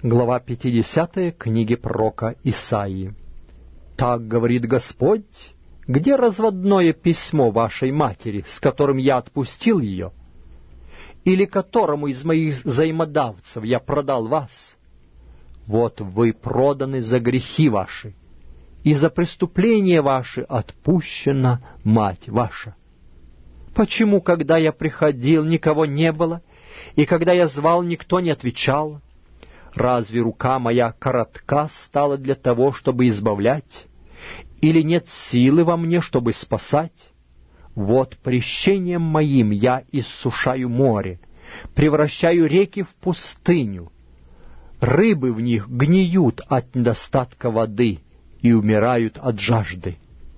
Глава 50 книги пророка Исаии. «Так говорит Господь, где разводное письмо вашей матери, с которым я отпустил ее? Или которому из моих взаимодавцев я продал вас? Вот вы проданы за грехи ваши, и за преступления ваши отпущена мать ваша. Почему, когда я приходил, никого не было, и когда я звал, никто не отвечал? Разве рука моя коротка стала для того, чтобы избавлять? Или нет силы во мне, чтобы спасать? Вот прещением моим я иссушаю море, превращаю реки в пустыню. Рыбы в них гниют от недостатка воды и умирают от жажды.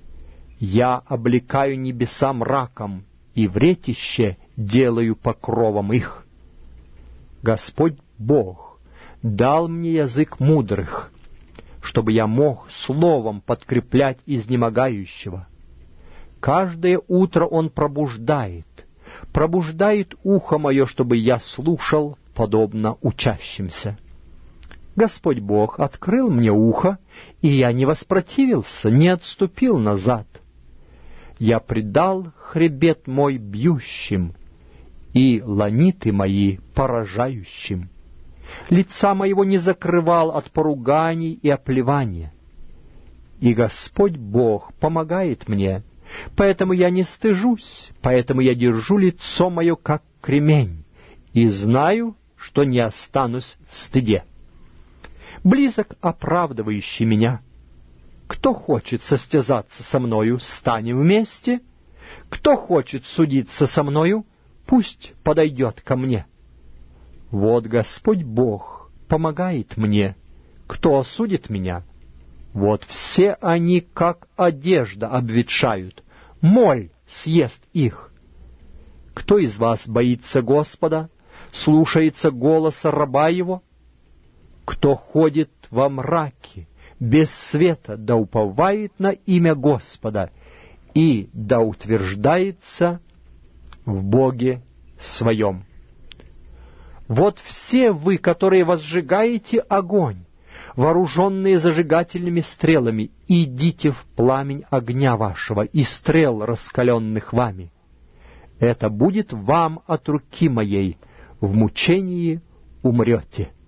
Я облекаю небеса мраком, и вретище делаю покровом их. Господь Бог дал мне язык мудрых, чтобы я мог словом подкреплять изнемогающего. Каждое утро Он пробуждает ухо мое, чтобы я слушал, подобно учащимся. Господь Бог открыл мне ухо, и я не воспротивился, не отступил назад. Я предал хребет мой бьющим, и ланиты мои поражающим. Лица моего не закрывал от поруганий и оплевания. И Господь Бог помогает мне, поэтому я не стыжусь, поэтому я держу лицо мое, как кремень, и знаю, что не останусь в стыде. Близок оправдывающий меня. Кто хочет состязаться со мною, станем вместе. Кто хочет судиться со мною, пусть подойдет ко мне. Вот Господь Бог помогает мне. Кто осудит меня? Вот все они, как одежда, обветшают. Моль съест их. Кто из вас боится Господа, слушается голоса раба его? Кто ходит во мраке, без света, да уповает на имя Господа и да утверждается в Боге своем. Вот все вы, которые возжигаете огонь, вооруженные зажигательными стрелами, идите в пламень огня вашего и стрел, раскаленных вами. Это будет вам от руки моей, в мучении умрете».